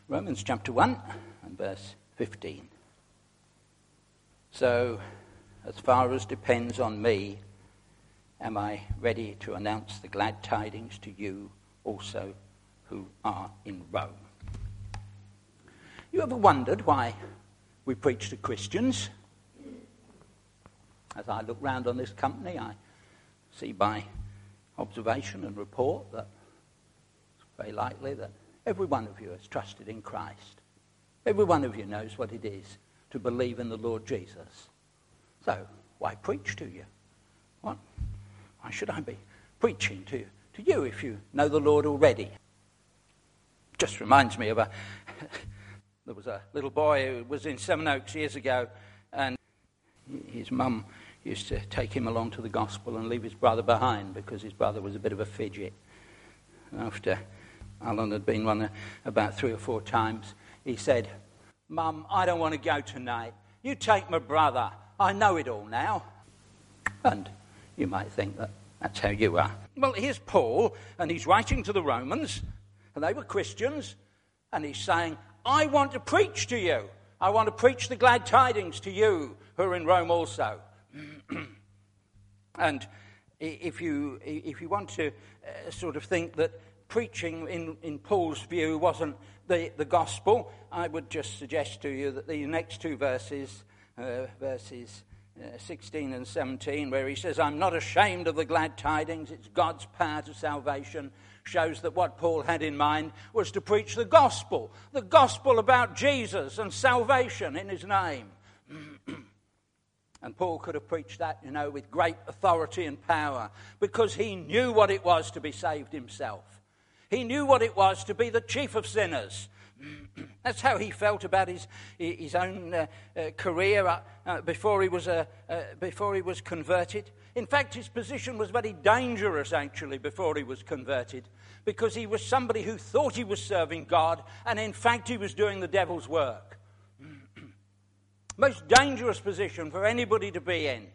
Romans chapter 1 and verse 15. So, as far as depends on me, am I ready to announce the glad tidings to you also who are in Rome. You ever wondered why we preach to Christians? As I look round on this company, I see by observation and report that it's very likely that every one of you has trusted in Christ. Every one of you knows what it is to believe in the Lord Jesus. So, why preach to you? Why should I be preaching to you if you know the Lord already? Just reminds me of there was a little boy who was in Sevenoaks years ago, and his mum used to take him along to the gospel and leave his brother behind because his brother was a bit of a fidget. After Alan had been one about 3 or 4 times, he said, "Mum, I don't want to go tonight. You take my brother. I know it all now." And you might think that that's how you are. Well, here's Paul, and he's writing to the Romans, and they were Christians, and he's saying, I want to preach to you. I want to preach the glad tidings to you who are in Rome also. And if you want to sort of think that preaching in Paul's view wasn't the gospel, I would just suggest to you that the next 2 verses 16 and 17, where he says, I'm not ashamed of the glad tidings, it's God's power to salvation, shows that what Paul had in mind was to preach the gospel about Jesus and salvation in his name. And Paul could have preached that, with great authority and power, because he knew what it was to be saved himself. He knew what it was to be the chief of sinners. That's how he felt about his own career before he was converted. In fact, his position was very dangerous, actually, before he was converted, because he was somebody who thought he was serving God, and in fact he was doing the devil's work. Most dangerous position for anybody to be in.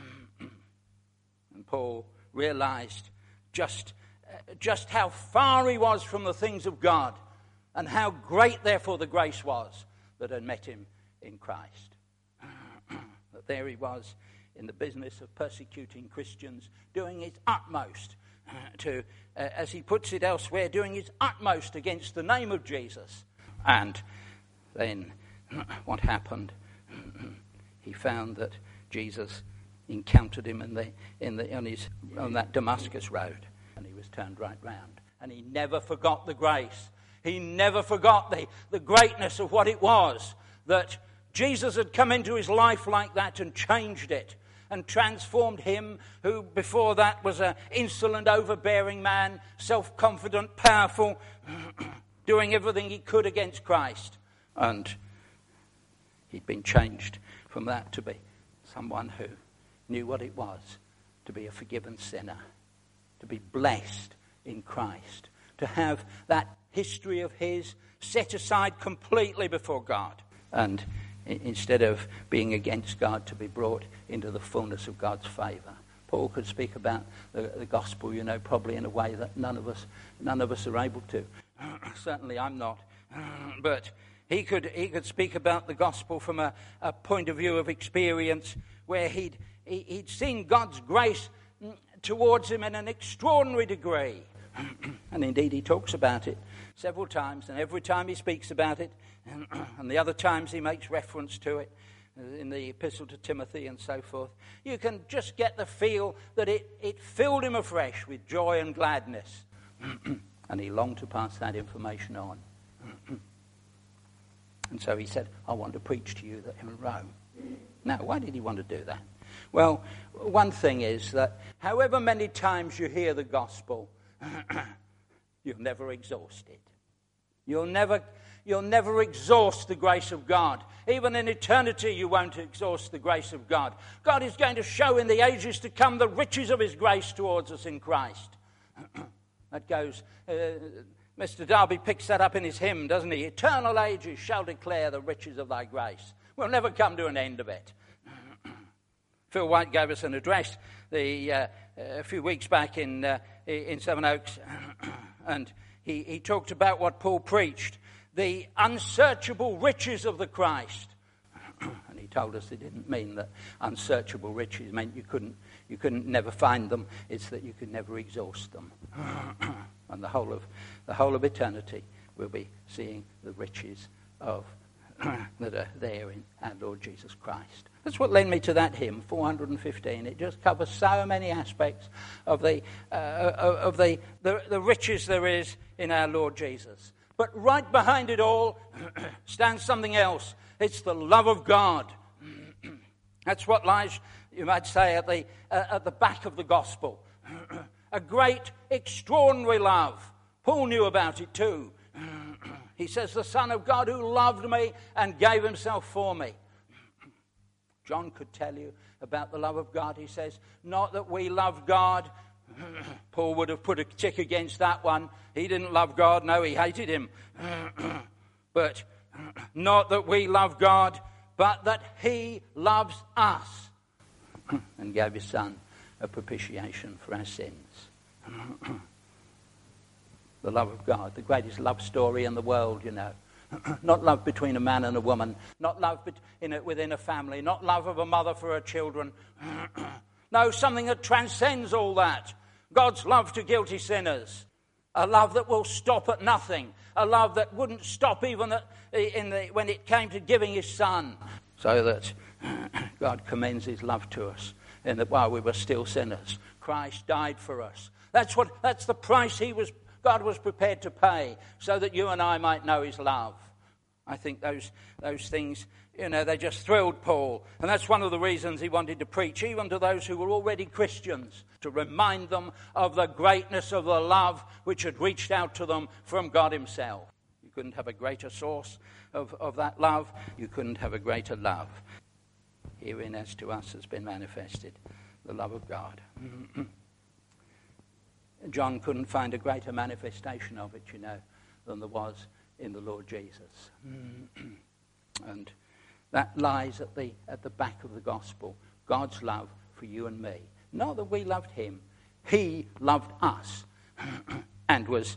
And Paul realized just how far he was from the things of God, and how great, therefore, the grace was that had met him in Christ. That there he was in the business of persecuting Christians, doing his utmost to, as he puts it elsewhere, doing his utmost against the name of Jesus. And then what happened? He found that Jesus encountered him on that Damascus road, and he was turned right round. And he never forgot the grace. He never forgot the greatness of what it was that Jesus had come into his life like that and changed it and transformed him, who before that was an insolent, overbearing man, self-confident, powerful, doing everything he could against Christ. And he'd been changed from that to be someone who knew what it was to be a forgiven sinner, to be blessed in Christ, to have that history of his set aside completely before God, and instead of being against God, to be brought into the fullness of God's favour. Paul could speak about the gospel, probably in a way that none of us are able to. Certainly I'm not. But he could speak about the gospel from a point of view of experience, where he'd seen God's grace towards him in an extraordinary degree. And indeed he talks about it several times, and every time he speaks about it, and the other times he makes reference to it in the epistle to Timothy and so forth, you can just get the feel that it filled him afresh with joy and gladness. And he longed to pass that information on. And so he said, I want to preach to you that in Rome. Now, why did he want to do that? Well, one thing is that however many times you hear the gospel, you'll never exhaust it. You'll never exhaust the grace of God. Even in eternity, you won't exhaust the grace of God. God is going to show in the ages to come the riches of his grace towards us in Christ. That goes, Mr. Darby picks that up in his hymn, doesn't he? Eternal ages shall declare the riches of thy grace. We'll never come to an end of it. Phil White gave us an address a few weeks back in Sevenoaks, and he talked about what Paul preached, the unsearchable riches of the Christ. And he told us it didn't mean that unsearchable riches meant you couldn't never find them. It's that you could never exhaust them. And the whole of eternity will be seeing the riches of that are there in our Lord Jesus Christ. That's what led me to that hymn, 415. It just covers so many aspects of the riches there is in our Lord Jesus. But right behind it all stands something else. It's the love of God. That's what lies, you might say, at the back of the gospel. A great, extraordinary love. Paul knew about it too. He says, the Son of God who loved me and gave himself for me. John could tell you about the love of God. He says, not that we love God. Paul would have put a tick against that one. He didn't love God. No, he hated him. But not that we love God, but that he loves us and gave his Son a propitiation for our sins. The love of God, the greatest love story in the world, you know. Not love between a man and a woman, not love within a family, not love of a mother for her children. No, something that transcends all that. God's love to guilty sinners. A love that will stop at nothing. A love that wouldn't stop even when it came to giving his Son. So that God commends his love to us, in that while we were still sinners, Christ died for us. That's the price God was prepared to pay, so that you and I might know his love. I think those things, you know, they just thrilled Paul. And that's one of the reasons he wanted to preach, even to those who were already Christians, to remind them of the greatness of the love which had reached out to them from God himself. You couldn't have a greater source of that love. You couldn't have a greater love. Herein as to us has been manifested the love of God. John couldn't find a greater manifestation of it, you know, than there was in the Lord Jesus. And that lies at the back of the gospel, God's love for you and me. Not that we loved him, he loved us and was,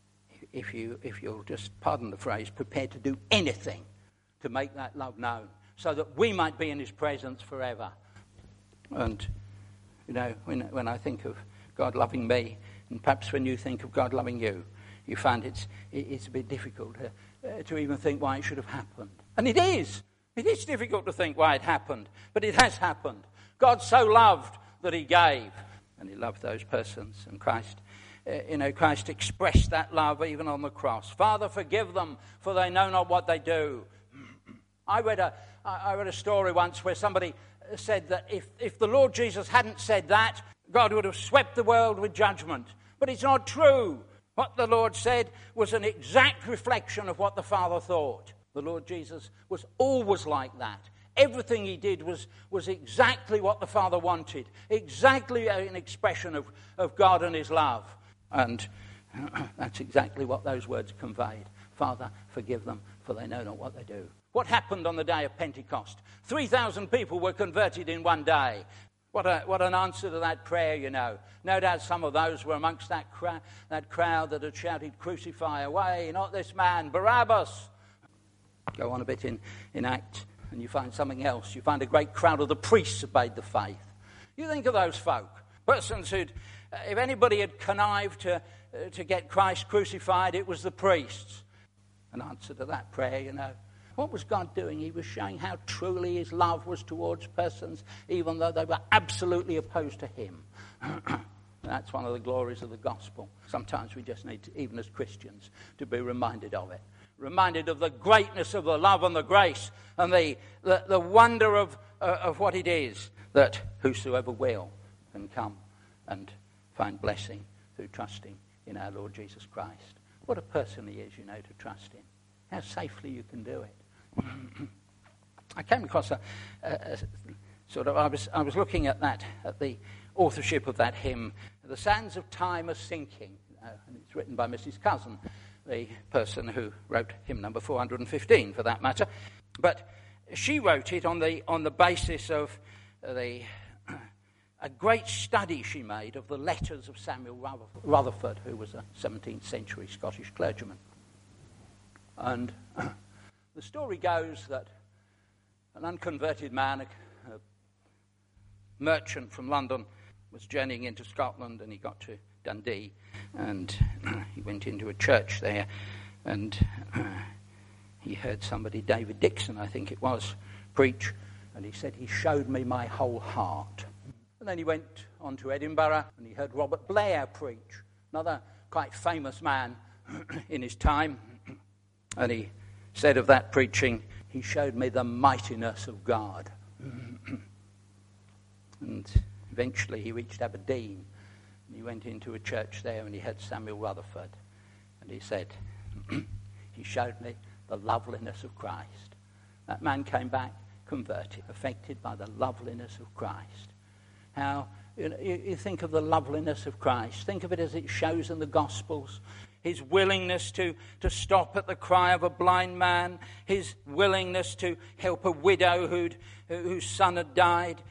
if you'll just pardon the phrase, prepared to do anything to make that love known, so that we might be in his presence forever. And, you know, when I think of God loving me, and perhaps when you think of God loving you, you find it's a bit difficult to even think why it should have happened. And it is. It is difficult to think why it happened, but it has happened. God so loved that he gave, and he loved those persons. And Christ expressed that love even on the cross. Father, forgive them, for they know not what they do. I read a story once where somebody said that if the Lord Jesus hadn't said that, God would have swept the world with judgment. But it's not true. What the Lord said was an exact reflection of what the Father thought. The Lord Jesus was always like that. Everything he did was exactly what the Father wanted. Exactly an expression of God and his love. And that's exactly what those words conveyed. Father, forgive them, for they know not what they do. What happened on the day of Pentecost? 3,000 people were converted in one day. What an answer to that prayer, you know. No doubt some of those were amongst that crowd that had shouted, crucify away, not this man, Barabbas. Go on a bit in Acts and you find something else. You find a great crowd of the priests obeyed the faith. You think of those folk, persons who'd, if anybody had connived to get Christ crucified, it was the priests. An answer to that prayer, you know. What was God doing? He was showing how truly his love was towards persons, even though they were absolutely opposed to him. That's one of the glories of the gospel. Sometimes we just need to, even as Christians, to be reminded of it. Reminded of the greatness of the love and the grace and the wonder of what it is that whosoever will can come and find blessing through trusting in our Lord Jesus Christ. What a person he is, you know, to trust in. How safely you can do it. I came across I was looking at the authorship of that hymn, The Sands of Time Are Sinking, and it's written by Mrs. Cousin, the person who wrote hymn number 415 for that matter. But she wrote it on the basis of a great study she made of the letters of Samuel Rutherford, who was a 17th century Scottish clergyman. And the story goes that an unconverted man, a merchant from London, was journeying into Scotland, and he got to Dundee, and he went into a church there, and he heard somebody, David Dixon, I think it was, preach, and he said, "He showed me my whole heart." And then he went on to Edinburgh, and he heard Robert Blair preach, another quite famous man in his time, and he said of that preaching, "He showed me the mightiness of God." And eventually he reached Aberdeen, and he went into a church there, and he heard Samuel Rutherford, and he said, "He showed me the loveliness of Christ." That man came back converted, affected by the loveliness of Christ. How you think of the loveliness of Christ. Think of it as it shows in the Gospels. His willingness to stop at the cry of a blind man. His willingness to help a widow whose son had died.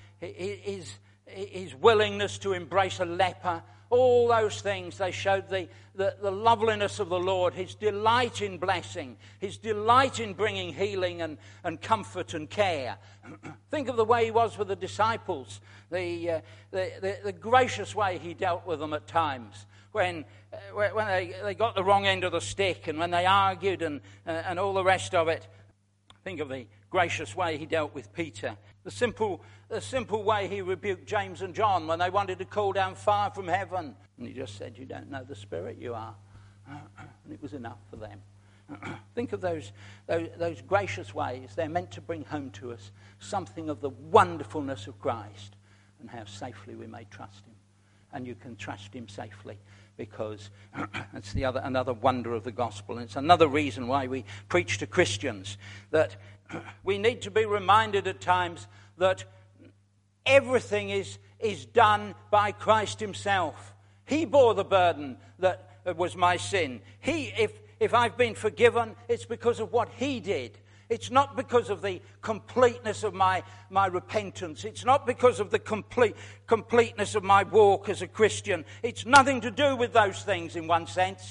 His willingness to embrace a leper. All those things, they showed the loveliness of the Lord, his delight in blessing, his delight in bringing healing and comfort and care. Think of the way he was with the disciples, the gracious way he dealt with them at times. When they got the wrong end of the stick, and when they argued and all the rest of it. Think of the gracious way he dealt with Peter. The simple way he rebuked James and John when they wanted to call down fire from heaven. And he just said, "You don't know the spirit you are." And it was enough for them. Think of those gracious ways. They're meant to bring home to us something of the wonderfulness of Christ and how safely we may trust him. And you can trust him safely because it's another wonder of the gospel. And it's another reason why we preach to Christians that we need to be reminded at times that everything is done by Christ himself. He bore the burden that was my sin. If I've been forgiven, it's because of what he did. It's not because of the completeness of my repentance. It's not because of the completeness of my walk as a Christian. It's nothing to do with those things in one sense.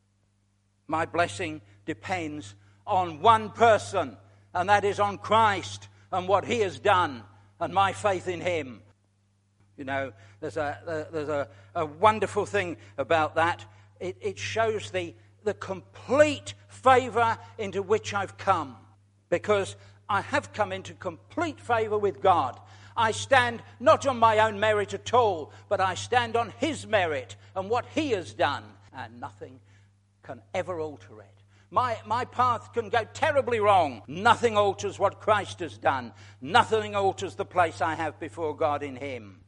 My blessing depends on one person, and that is on Christ and what he has done and my faith in him. You know, there's a wonderful thing about that. It shows the complete favour into which I've come. Because I have come into complete favour with God. I stand not on my own merit at all, but I stand on his merit and what he has done. And nothing can ever alter it. My path can go terribly wrong. Nothing alters what Christ has done. Nothing alters the place I have before God in him.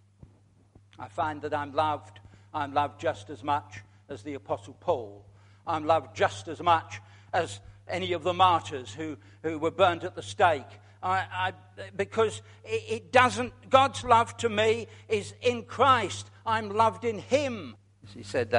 I find that I'm loved. I'm loved just as much as the Apostle Paul. I'm loved just as much as any of the martyrs who were burnt at the stake. Because it doesn't, God's love to me is in Christ. I'm loved in him. As he said,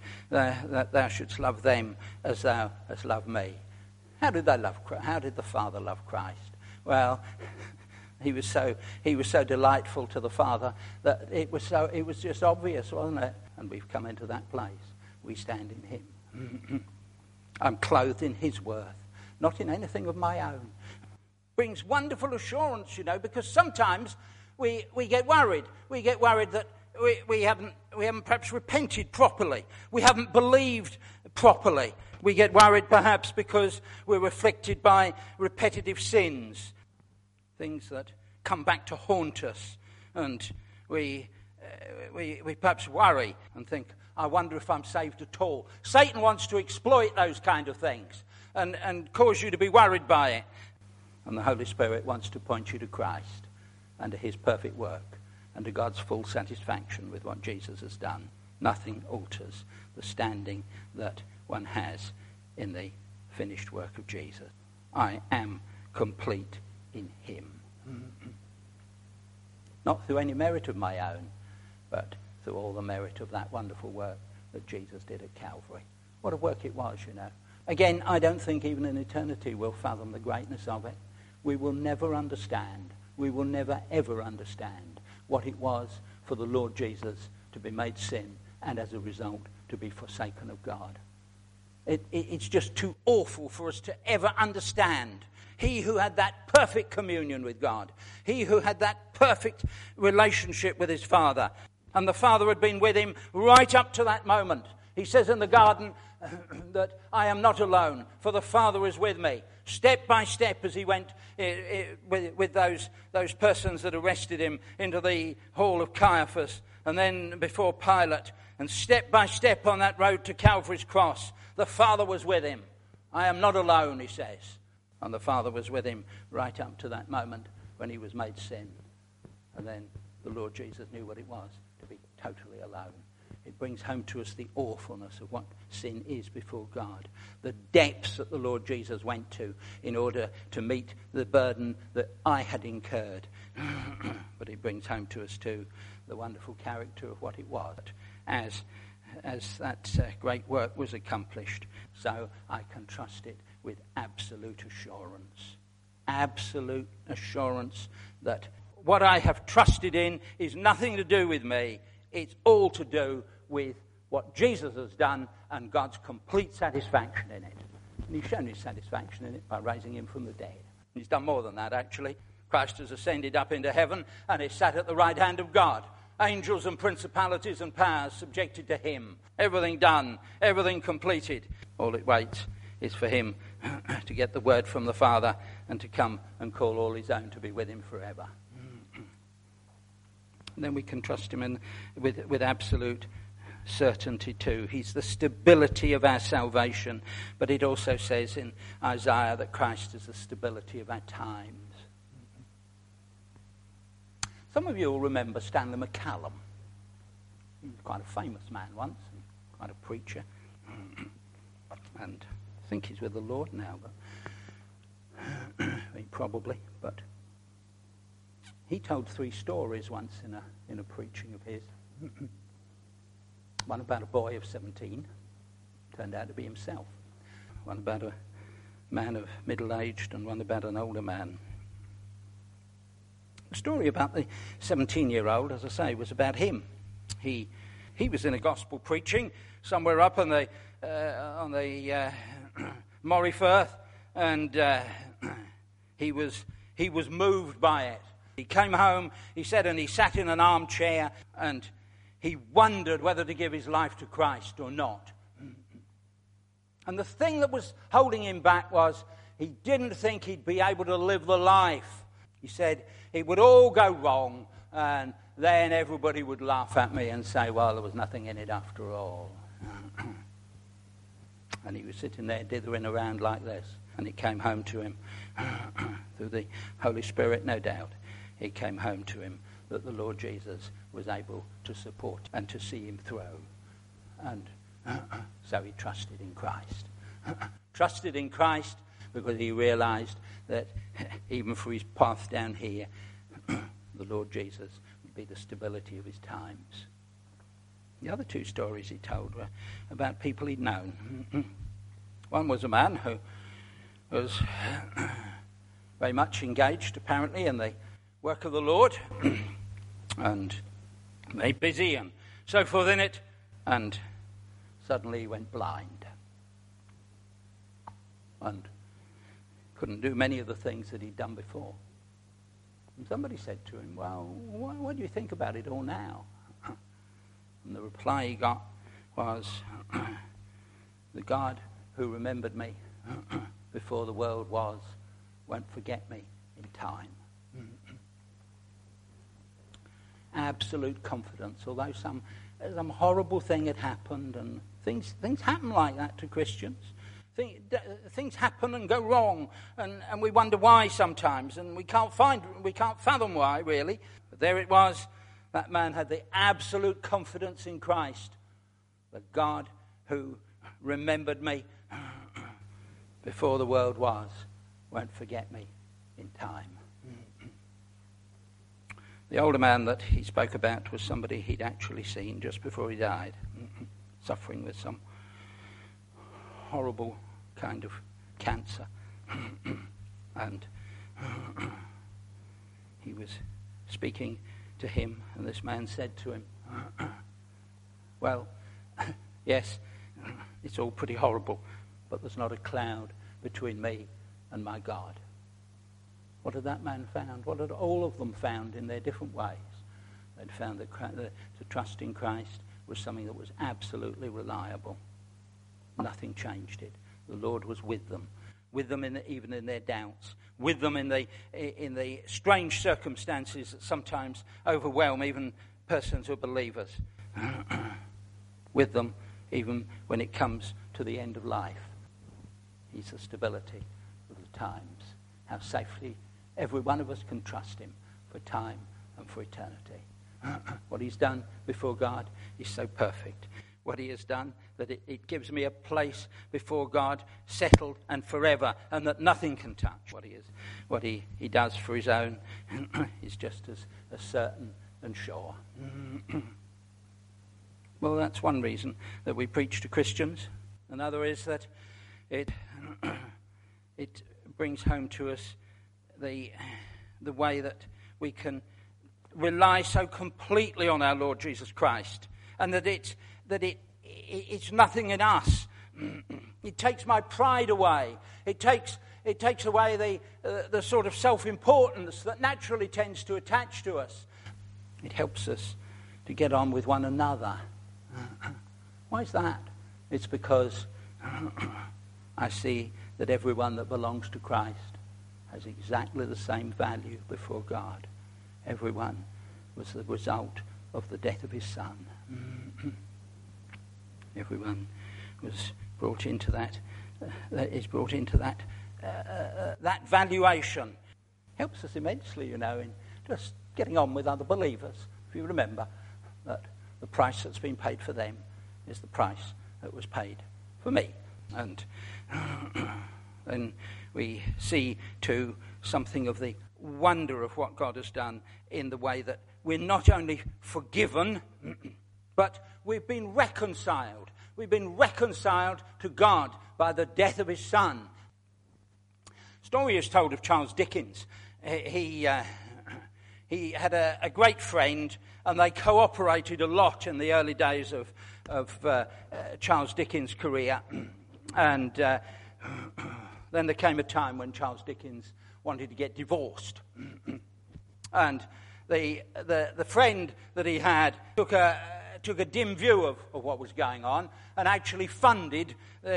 that thou shouldst love them as thou hast loved me. How did they love Christ? How did the Father love Christ? Well, he was so delightful to the Father that it was just obvious, wasn't it? And we've come into that place. We stand in him. I'm clothed in his worth, not in anything of my own. Brings wonderful assurance, you know, because sometimes we get worried. We get worried that we haven't perhaps repented properly. We haven't believed properly. We get worried perhaps because we're afflicted by repetitive sins, things that come back to haunt us, and we perhaps worry and think, I wonder if I'm saved at all. Satan wants to exploit those kind of things and cause you to be worried by it. And the Holy Spirit wants to point you to Christ and to his perfect work and to God's full satisfaction with what Jesus has done. Nothing alters the standing that one has in the finished work of Jesus. I am complete in him. Not through any merit of my own, but through all the merit of that wonderful work that Jesus did at Calvary. What a work it was, you know. Again, I don't think even in eternity we'll fathom the greatness of it. We will never understand. We will never, ever understand what it was for the Lord Jesus to be made sin and as a result to be forsaken of God. It's just too awful for us to ever understand. He who had that perfect communion with God, he who had that perfect relationship with his Father, and the Father had been with him right up to that moment. He says in the garden that I am not alone, for the Father is with me. Step by step as he went with those persons that arrested him into the hall of Caiaphas and then before Pilate. And step by step on that road to Calvary's cross, the Father was with him. I am not alone, he says. And the Father was with him right up to that moment when he was made sin. And then the Lord Jesus knew what it was to be totally alone. It brings home to us the awfulness of what sin is before God. The depths that the Lord Jesus went to in order to meet the burden that I had incurred. But it brings home to us too the wonderful character of what it was as that great work was accomplished. So I can trust it with absolute assurance. Absolute assurance that what I have trusted in is nothing to do with me. It's all to do with what Jesus has done and God's complete satisfaction in it. And he's shown his satisfaction in it by raising him from the dead. He's done more than that, actually. Christ has ascended up into heaven and is sat at the right hand of God. Angels and principalities and powers subjected to him. Everything done, everything completed. All it waits is for him to get the word from the Father and to come and call all his own to be with him forever. And then we can trust him with absolute certainty too. He's the stability of our salvation. But it also says in Isaiah that Christ is the stability of our times. Some of you will remember Stanley McCallum. He was quite a famous man once, and quite a preacher. And I think he's with the Lord now, but probably. But he told 3 stories once in a preaching of his. One about a boy of 17, turned out to be himself. One about a man of middle-aged, and one about an older man. The story about the 17-year-old, as I say, was about him. He was in a gospel preaching somewhere up on the Moray Firth, and he was moved by it. He came home, he said, and he sat in an armchair, and he wondered whether to give his life to Christ or not. And the thing that was holding him back was he didn't think he'd be able to live the life. He said it would all go wrong, and then everybody would laugh at me and say, well, there was nothing in it after all. And he was sitting there dithering around like this, and it came home to him, through the Holy Spirit, no doubt, it came home to him that the Lord Jesus was able to support and to see him through. And so he trusted in Christ. Trusted in Christ because he realized that even for his path down here, the Lord Jesus would be the stability of his times. The other 2 stories he told were about people he'd known. One was a man who was very much engaged, apparently, in the work of the Lord, and very busy and so forth in it, and suddenly he went blind and couldn't do many of the things that he'd done before. And somebody said to him, well, what do you think about it all now? And the reply he got was, the God who remembered me before the world was won't forget me in time. Absolute confidence, although some horrible thing had happened, and things happen like that to Christians. Things happen and go wrong, and we wonder why sometimes, and we can't fathom why, really. But there it was. That man had the absolute confidence in Christ. The God who remembered me before the world was won't forget me in time. The older man that he spoke about was somebody he'd actually seen just before he died, suffering with some horrible kind of cancer. And he was speaking to him, and this man said to him, well, yes, It's all pretty horrible, but there's not a cloud between me and my God. What had that man found? What had all of them found in their different ways? They'd found that to trust in Christ was something that was absolutely reliable. Nothing changed it. The Lord was with them even in their doubts, with them in the strange circumstances that sometimes overwhelm even persons who are believers, with them even when it comes to the end of life. He's the stability of the times. How safely every one of us can trust him for time and for eternity. What he's done before God is so perfect. What he has done, that it gives me a place before God, settled and forever, and that nothing can touch. What he does for his own is just as certain and sure. Well, that's one reason that we preach to Christians. Another is that it brings home to us the way that we can rely so completely on our Lord Jesus Christ, and that it's nothing in us. It takes my pride away. It takes away the sort of self-importance that naturally tends to attach to us. It helps us to get on with one another. Why is that? It's because I see that everyone that belongs to Christ has exactly the same value before God. Everyone was the result of the death of his Son. Everyone was brought into that. That valuation helps us immensely, in just getting on with other believers. If you remember that the price that's been paid for them is the price that was paid for me, and then we see too something of the wonder of what God has done in the way that we're not only forgiven, but we've been reconciled. We've been reconciled to God by the death of his Son. Story is told of Charles Dickens. He had a great friend, and they cooperated a lot in the early days of Charles Dickens' career. And then there came a time when Charles Dickens wanted to get divorced. And the friend that he had took a dim view of what was going on, and actually funded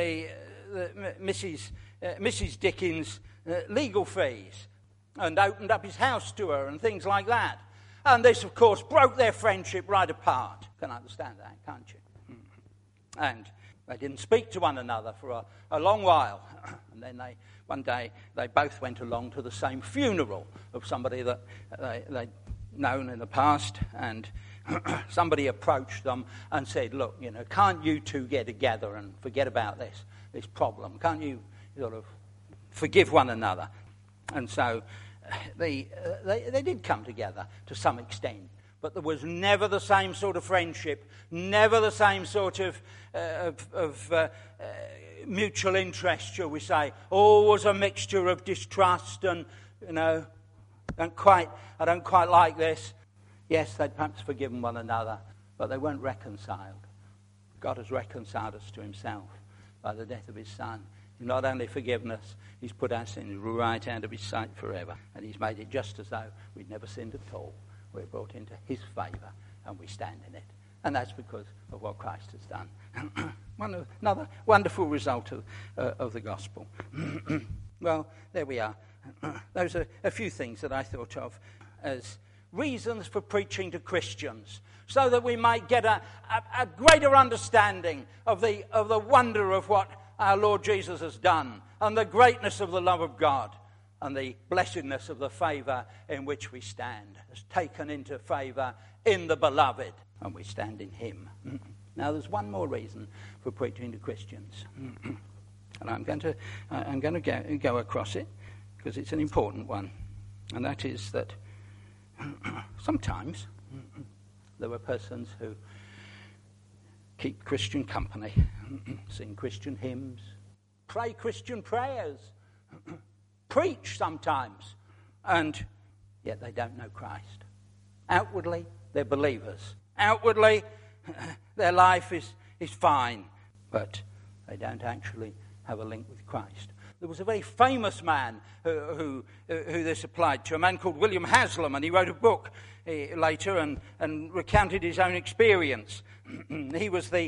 Mrs. Dickens' legal fees, and opened up his house to her and things like that. And this, of course, broke their friendship right apart. Can understand that, can't you? And they didn't speak to one another for a long while. And then one day they both went along to the same funeral of somebody that they'd known in the past, and somebody approached them and said, look, can't you two get together and forget about this problem? Can't you sort of forgive one another? And so they did come together to some extent, but there was never the same sort of friendship, never the same sort of mutual interest, shall we say. Always a mixture of distrust and, I don't quite like this. Yes, they'd perhaps forgiven one another, but they weren't reconciled. God has reconciled us to himself by the death of his Son. He's not only forgiven us, he's put us in the right hand of his sight forever. And he's made it just as though we'd never sinned at all. We're brought into his favour, and we stand in it. And that's because of what Christ has done. Another wonderful result of the gospel. Well, there we are. Those are a few things that I thought of as reasons for preaching to Christians, so that we might get a greater understanding of the wonder of what our Lord Jesus has done, and the greatness of the love of God, and the blessedness of the favour in which we stand, as taken into favour in the beloved, and we stand in him. Now there's one more reason for preaching to Christians, and I'm going to go across it because it's an important one, and that is that sometimes there are persons who keep Christian company, sing Christian hymns, pray Christian prayers, preach sometimes, and yet they don't know Christ. Outwardly, they're believers. Outwardly, their life is fine, but They don't actually have a link with Christ. There was a very famous man who this applied to, a man called William Haslam, and he wrote a book later and recounted his own experience. He was the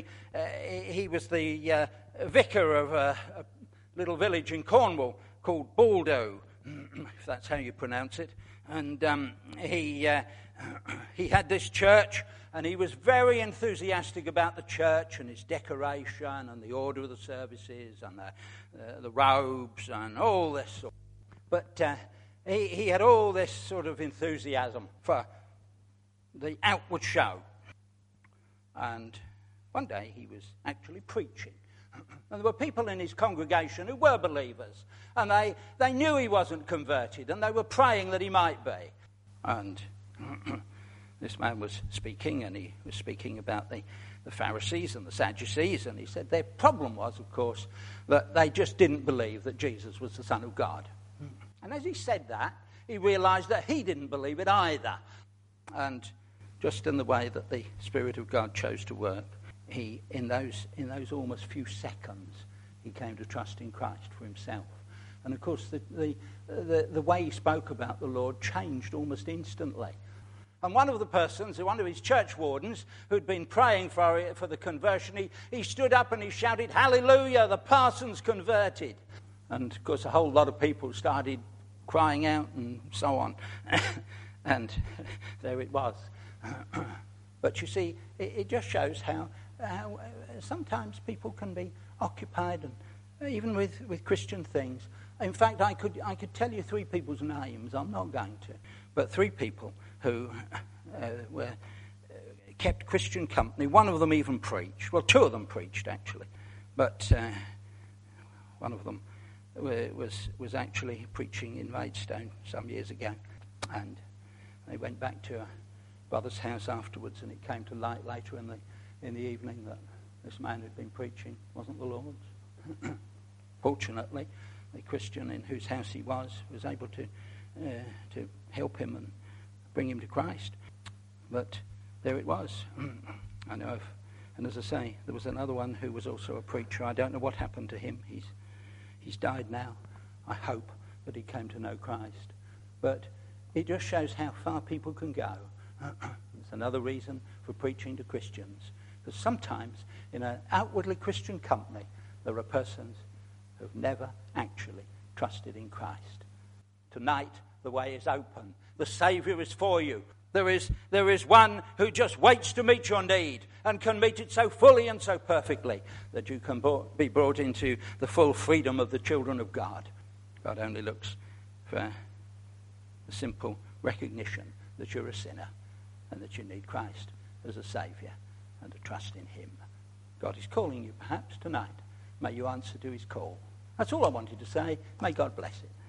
vicar of a little village in Cornwall called Baldo, if that's how you pronounce it. And he had this church, and he was very enthusiastic about the church and its decoration and the order of the services and the robes and all this. But he had all this sort of enthusiasm for the outward show. And one day he was actually preaching. And there were people in his congregation who were believers. And they knew he wasn't converted, and they were praying that he might be. And this man was speaking, and he was speaking about the Pharisees and the Sadducees, and he said their problem was, of course, that they just didn't believe that Jesus was the Son of God. And as he said that, he realized that he didn't believe it either. And just in the way that the Spirit of God chose to work, he, in those almost few seconds, he came to trust in Christ for himself. And of course, the way he spoke about the Lord changed almost instantly. And one of the persons, one of his church wardens, who'd been praying for the conversion, he stood up and he shouted, "Hallelujah, the parson's converted." And of course, a whole lot of people started crying out and so on. And there it was. But you see, it just shows how sometimes people can be occupied, and even with Christian things. In fact, I could tell you 3 people's names. I'm not going to, but 3 people who kept Christian company. One of them even preached. Well, 2 of them preached actually, but one of them was actually preaching in Maidstone some years ago, and they went back to a brother's house afterwards, and it came to light later in the evening that this man who'd been preaching wasn't the Lord's. Fortunately, the Christian in whose house he was able to help him and bring him to Christ. But there it was. I know of, and as I say, there was another one who was also a preacher. I don't know what happened to him. He's died now. I hope that he came to know Christ. But it just shows how far people can go. It's another reason for preaching to Christians. Because sometimes in an outwardly Christian company, there are persons who've never actually trusted in Christ. Tonight, the way is open. The Saviour is for you. There is one who just waits to meet your need and can meet it so fully and so perfectly that you can be brought into the full freedom of the children of God. God only looks for the simple recognition that you're a sinner and that you need Christ as a Saviour and to trust in him. God is calling you perhaps tonight. May you answer to his call. That's all I wanted to say. May God bless it.